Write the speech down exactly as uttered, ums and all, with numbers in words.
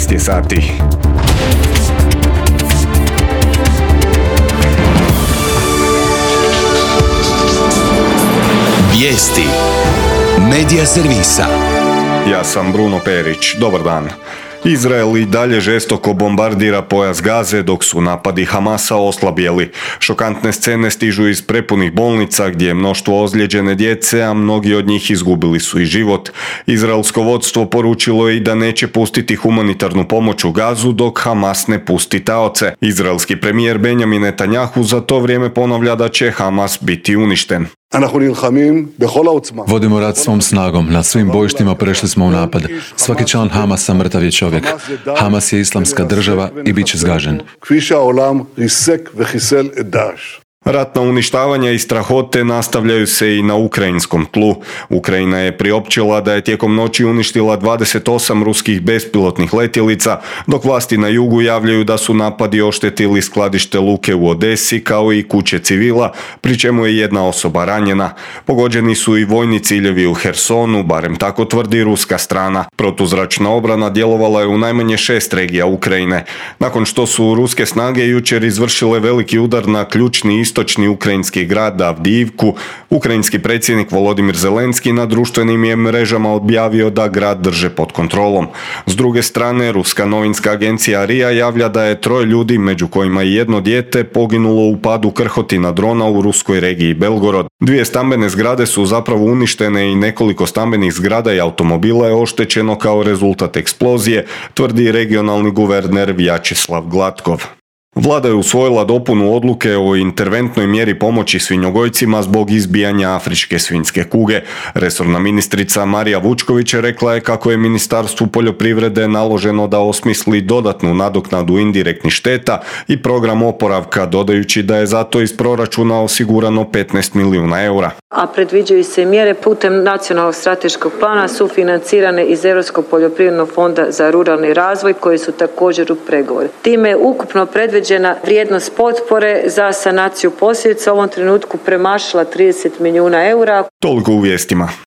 šest je sati. Vijesti Medija servisa. Ja sam Bruno Perić. Dobar dan. Izrael i dalje žestoko bombardira pojas Gaze dok su napadi Hamasa oslabjeli. Šokantne scene stižu iz prepunih bolnica gdje je mnoštvo ozlijeđene djece, a mnogi od njih izgubili su i život. Izraelsko vodstvo poručilo je i da neće pustiti humanitarnu pomoć u Gazu dok Hamas ne pusti taoce. Izraelski premijer Benjamin Netanjahu za to vrijeme ponavlja da će Hamas biti uništen. Vodimo rat svom snagom, na svim bojištima prešli smo u napad. Svaki član Hamasa mrtav je čovjek. Hamas je islamska država i bit će zgažen. Ratna uništavanja i strahote nastavljaju se i na ukrajinskom tlu. Ukrajina je priopćila da je tijekom noći uništila dvadeset osam ruskih bespilotnih letjelica, dok vlasti na jugu javljaju da su napadi oštetili skladište luke u Odesi kao i kuće civila, pri čemu je jedna osoba ranjena. Pogođeni su i vojni ciljevi u Hersonu, barem tako tvrdi ruska strana. Protuzračna obrana djelovala je u najmanje šest regija Ukrajine. Nakon što su ruske snage jučer izvršile veliki udar na ključni istočni ukrajinski grad Avdiivku, ukrajinski predsjednik Volodimir Zelenski na društvenim je mrežama objavio da grad drže pod kontrolom. S druge strane, ruska novinska agencija R I A javlja da je troje ljudi, među kojima i jedno dijete, poginulo u padu krhotina drona u ruskoj regiji Belgorod. Dvije stambene zgrade su zapravo uništene i nekoliko stambenih zgrada i automobila je oštećeno kao rezultat eksplozije, tvrdi regionalni guverner Vjačeslav Glatkov. Vlada je usvojila dopunu odluke o interventnoj mjeri pomoći svinjogojcima zbog izbijanja afričke svinjske kuge. Resorna ministrica Marija Vučković rekla je kako je Ministarstvu poljoprivrede naloženo da osmisli dodatnu nadoknadu indirektnih šteta i program oporavka, dodajući da je zato iz proračuna osigurano petnaest milijuna eura. A predviđaju se mjere putem nacionalnog strateškog plana sufinancirane iz Europskog poljoprivrednog fonda za ruralni razvoj koji su također u pregovoru. Time je ukupno predviđena vrijednost potpore za sanaciju posljedica u ovom trenutku premašila trideset milijuna eura. Toliko u vijestima.